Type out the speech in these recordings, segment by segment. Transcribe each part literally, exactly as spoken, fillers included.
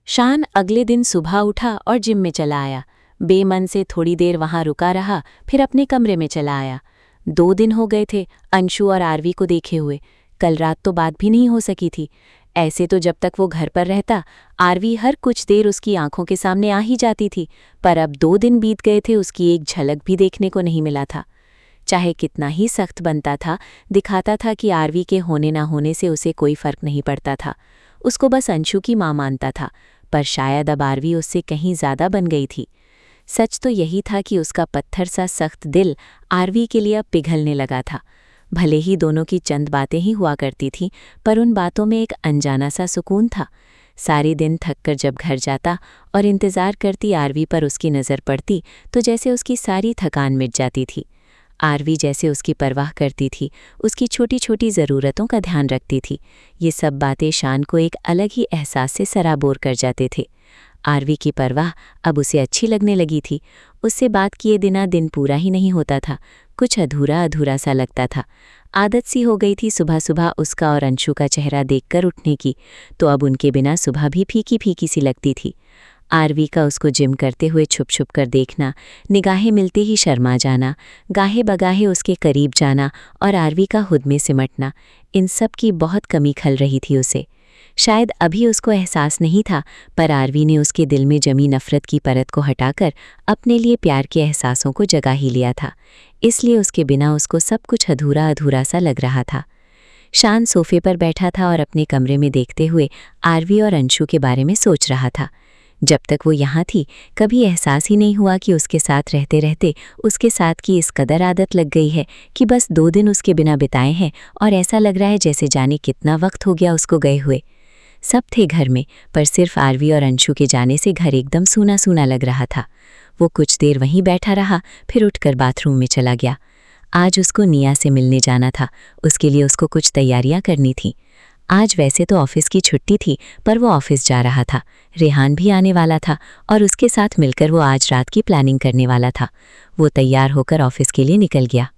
शान अगले दिन सुबह उठा और जिम में चला आया। बेमन से थोड़ी देर वहां रुका रहा, फिर अपने कमरे में चला आया। दो दिन हो गए थे अंशु और आरवी को देखे हुए। कल रात तो बात भी नहीं हो सकी थी। ऐसे तो जब तक वो घर पर रहता, आरवी हर कुछ देर उसकी आंखों के सामने आ ही जाती थी, पर अब दो दिन बीत गए थे, उसकी एक झलक भी देखने को नहीं मिला था। चाहे कितना ही सख्त बनता था, दिखाता था कि आरवी के होने ना होने से उसे कोई फर्क नहीं पड़ता था। उसको बस अंशु की मां मानता था, पर शायद अब आरवी उससे कहीं ज्यादा बन गई थी। सच तो यही था कि उसका पत्थर सा सख्त दिल आरवी के लिए अब पिघलने लगा था। भले ही दोनों की चंद बातें ही हुआ करती थीं, पर उन बातों में एक अनजाना सा सुकून था। सारे दिन थककर जब घर जाता और इंतज़ार करती आरवी पर उसकी नज़र पड़ती, तो जैसे उसकी सारी थकान मिट जाती थी। आरवी जैसे उसकी परवाह करती थी, उसकी छोटी छोटी ज़रूरतों का ध्यान रखती थी। ये सब बातें शान को एक अलग ही एहसास से सराबोर कर जाते थे। आरवी की परवाह अब उसे अच्छी लगने लगी थी। उससे बात किए बिना दिन पूरा ही नहीं होता था, कुछ अधूरा अधूरा सा लगता था। आदत सी हो गई थी सुबह सुबह उसका और अंशु का चेहरा देखकर उठने की, तो अब उनके बिना सुबह भी फीकी फीकी सी लगती थी। आरवी का उसको जिम करते हुए छुप छुप कर देखना, निगाहें मिलते ही शर्मा जाना, गाहे बगाहे उसके करीब जाना और आरवी का खुद में सिमटना, इन सब की बहुत कमी खल रही थी उसे। शायद अभी उसको एहसास नहीं था, पर आरवी ने उसके दिल में जमी नफ़रत की परत को हटाकर अपने लिए प्यार के एहसासों को जगा ही लिया था। इसलिए उसके बिना उसको सब कुछ अधूरा अधूरा सा लग रहा था। शान सोफे पर बैठा था और अपने कमरे में देखते हुए आरवी और अंशु के बारे में सोच रहा था। जब तक वो यहाँ थी, कभी एहसास ही नहीं हुआ कि उसके साथ रहते रहते उसके साथ की इस कदर आदत लग गई है कि बस दो दिन उसके बिना बिताए हैं और ऐसा लग रहा है जैसे जाने कितना वक्त हो गया उसको गए हुए। सब थे घर में, पर सिर्फ आरवी और अंशु के जाने से घर एकदम सूना सूना लग रहा था। वो कुछ देर वहीं बैठा रहा, फिर उठकर बाथरूम में चला गया। आज उसको निया से मिलने जाना था, उसके लिए उसको कुछ तैयारियां करनी थी। आज वैसे तो ऑफिस की छुट्टी थी, पर वो ऑफिस जा रहा था। रेहान भी आने वाला था और उसके साथ मिलकर वो आज रात की प्लानिंग करने वाला था। वो तैयार होकर ऑफिस के लिए निकल गया।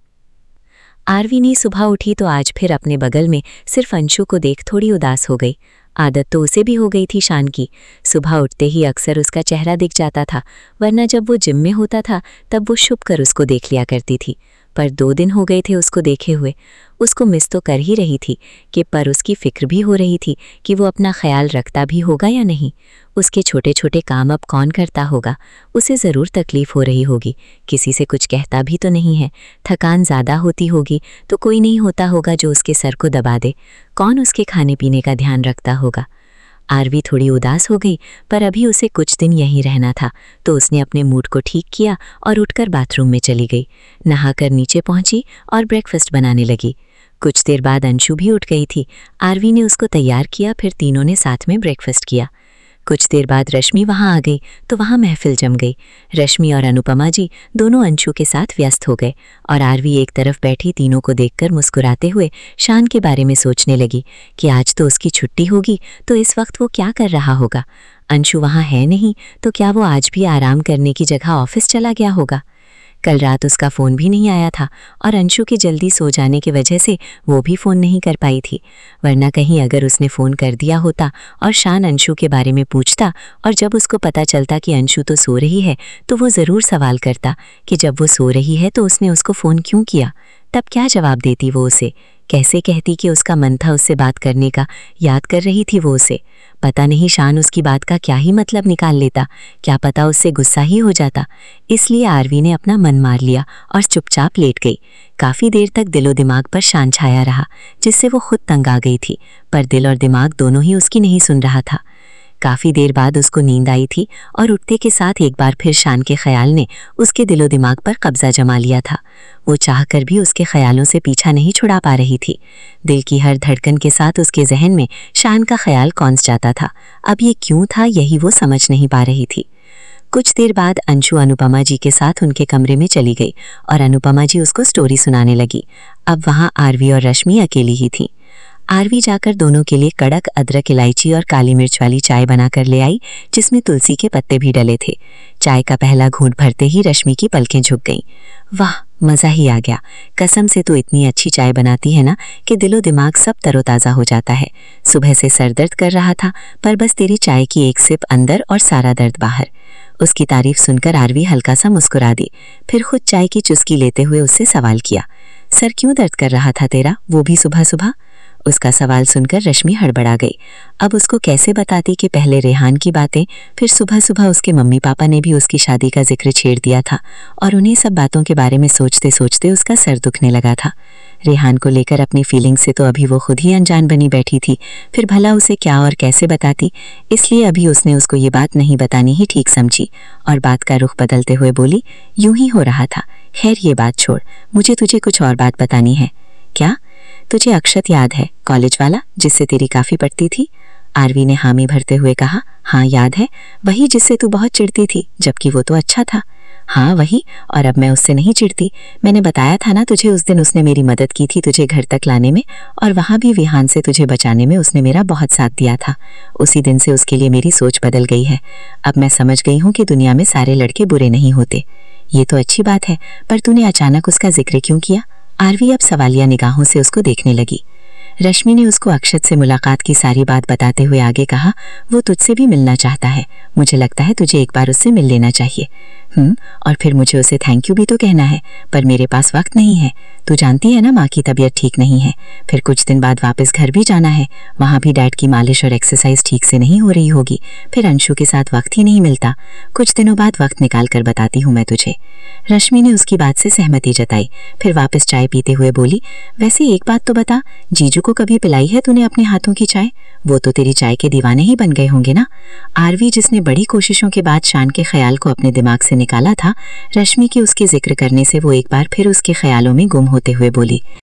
आरवी ने सुबह उठी तो आज फिर अपने बगल में सिर्फ अंशु को देख थोड़ी उदास हो गई। आदत तो उसे भी हो गई थी शान की। सुबह उठते ही अक्सर उसका चेहरा दिख जाता था, वरना जब वो जिम में होता था तब वो छुप कर उसको देख लिया करती थी। पर दो दिन हो गए थे उसको देखे हुए। उसको मिस तो कर ही रही थी कि पर उसकी फिक्र भी हो रही थी कि वो अपना ख्याल रखता भी होगा या नहीं। उसके छोटे छोटे काम अब कौन करता होगा। उसे ज़रूर तकलीफ़ हो रही होगी, किसी से कुछ कहता भी तो नहीं है। थकान ज़्यादा होती होगी तो कोई नहीं होता होगा जो उसके सर को दबा दे। कौन उसके खाने पीने का ध्यान रखता होगा। आरवी थोड़ी उदास हो गई, पर अभी उसे कुछ दिन यहीं रहना था, तो उसने अपने मूड को ठीक किया और उठकर बाथरूम में चली गई। नहाकर नीचे पहुंची और ब्रेकफास्ट बनाने लगी। कुछ देर बाद अंशु भी उठ गई थी। आरवी ने उसको तैयार किया, फिर तीनों ने साथ में ब्रेकफास्ट किया। कुछ देर बाद रश्मि वहां आ गई तो वहां महफिल जम गई। रश्मि और अनुपमा जी दोनों अंशु के साथ व्यस्त हो गए और आरवी एक तरफ बैठी तीनों को देखकर मुस्कुराते हुए शान के बारे में सोचने लगी कि आज तो उसकी छुट्टी होगी, तो इस वक्त वो क्या कर रहा होगा। अंशु वहां है नहीं, तो क्या वो आज भी आराम करने की जगह ऑफिस चला गया होगा। कल रात उसका फ़ोन भी नहीं आया था और अंशु के जल्दी सो जाने की वजह से वो भी फ़ोन नहीं कर पाई थी, वरना कहीं अगर उसने फ़ोन कर दिया होता और शान अंशु के बारे में पूछता और जब उसको पता चलता कि अंशु तो सो रही है, तो वो ज़रूर सवाल करता कि जब वो सो रही है तो उसने उसको फ़ोन क्यों किया। तब क्या जवाब देती वो उसे, कैसे कहती कि उसका मन था उससे बात करने का, याद कर रही थी वो उसे। पता नहीं शान उसकी बात का क्या ही मतलब निकाल लेता, क्या पता उससे गुस्सा ही हो जाता। इसलिए आरवी ने अपना मन मार लिया और चुपचाप लेट गई। काफ़ी देर तक दिलो दिमाग पर शान छाया रहा, जिससे वो खुद तंग आ गई थी, पर दिल और दिमाग दोनों ही उसकी नहीं सुन रहा था। काफ़ी देर बाद उसको नींद आई थी और उठते के साथ एक बार फिर शान के ख्याल ने उसके दिलो दिमाग पर कब्जा जमा लिया था। वो चाहकर भी उसके ख्यालों से पीछा नहीं छुड़ा पा रही थी। दिल की हर धड़कन के साथ उसके जहन में शान का ख्याल कौंस जाता था। अब ये क्यों था, यही वो समझ नहीं पा रही थी। कुछ देर बाद अंशु अनुपमा जी के साथ उनके कमरे में चली गई और अनुपमा जी उसको स्टोरी सुनाने लगी। अब वहाँ आरवी और रश्मि अकेली ही थी। आरवी जाकर दोनों के लिए कड़क अदरक, इलायची और काली मिर्च वाली चाय बनाकर ले आई, जिसमें तुलसी के पत्ते भी डले थे। चाय का पहला घूंट भरते ही रश्मि की पलकें झुक गईं। वाह, मज़ा ही आ गया। कसम से तू इतनी अच्छी चाय बनाती है ना कि दिलो दिमाग सब तरोताज़ा हो जाता है। सुबह से सर दर्द कर रहा था, पर बस तेरी चाय की एक सिप अंदर और सारा दर्द बाहर। उसकी तारीफ सुनकर आरवी हल्का सा मुस्कुरा दी, फिर खुद चाय की चुस्की लेते हुए उससे सवाल किया, सर क्यों दर्द कर रहा था तेरा, वो भी सुबह सुबह? उसका सवाल सुनकर रश्मि हड़बड़ा गई। अब उसको कैसे बताती कि पहले रेहान की बातें, फिर सुबह सुबह उसके मम्मी पापा ने भी उसकी शादी का जिक्र छेड़ दिया था और उन्हीं सब बातों के बारे में सोचते सोचते उसका सर दुखने लगा था। रेहान को लेकर अपनी फीलिंग से तो अभी वो खुद ही अनजान बनी बैठी थी, फिर भला उसे क्या और कैसे बताती, इसलिए अभी उसने उसको ये बात नहीं बतानी ही ठीक समझी और बात का रुख बदलते हुए बोली, यूं ही हो रहा था, खैर ये बात छोड़, मुझे तुझे कुछ और बात बतानी है। क्या? तुझे अक्षत याद है, कॉलेज वाला जिससे तेरी काफ़ी पटती थी? आरवी ने हामी भरते हुए कहा, हाँ याद है, वही जिससे तू बहुत चिढ़ती थी, जबकि वो तो अच्छा था। हाँ वही, और अब मैं उससे नहीं चिढ़ती। मैंने बताया था ना तुझे, उस दिन उसने मेरी मदद की थी तुझे घर तक लाने में, और वहाँ भी विहान से तुझे बचाने में उसने मेरा बहुत साथ दिया था। उसी दिन से उसके लिए मेरी सोच बदल गई है। अब मैं समझ गई हूँ कि दुनिया में सारे लड़के बुरे नहीं होते। ये तो अच्छी बात है, पर तूने अचानक उसका जिक्र क्यों किया? आरवी अब सवालिया निगाहों से उसको देखने लगी। रश्मि ने उसको अक्षत से मुलाकात की सारी बात बताते हुए आगे कहा, वो तुझसे भी मिलना चाहता है, मुझे लगता है तुझे एक बार उससे मिल लेना चाहिए। हम्म और फिर मुझे उसे थैंक यू भी तो कहना है, पर मेरे पास वक्त नहीं है। तू जानती है ना माँ की तबीयत ठीक नहीं है, फिर कुछ दिन बाद वापस घर भी जाना है, वहाँ भी डैड की मालिश और एक्सरसाइज ठीक से नहीं हो रही होगी, फिर अंशु के साथ वक्त ही नहीं मिलता। कुछ दिनों बाद वक्त निकाल कर बताती हूँ मैं तुझे। रश्मि ने उसकी बात से सहमति जताई, फिर वापस चाय पीते हुए बोली, वैसे एक बात तो बता, जीजू को कभी पिलाई है तूने अपने हाथों की चाय? वो तो तेरी चाय के दीवाने ही बन गए होंगे ना। आरवी जिसने बड़ी कोशिशों के बाद शान के ख्याल को अपने दिमाग से निकाला था, रश्मि के उसके जिक्र करने से वो एक बार फिर उसके ख्यालों में गुम होते हुए बोली,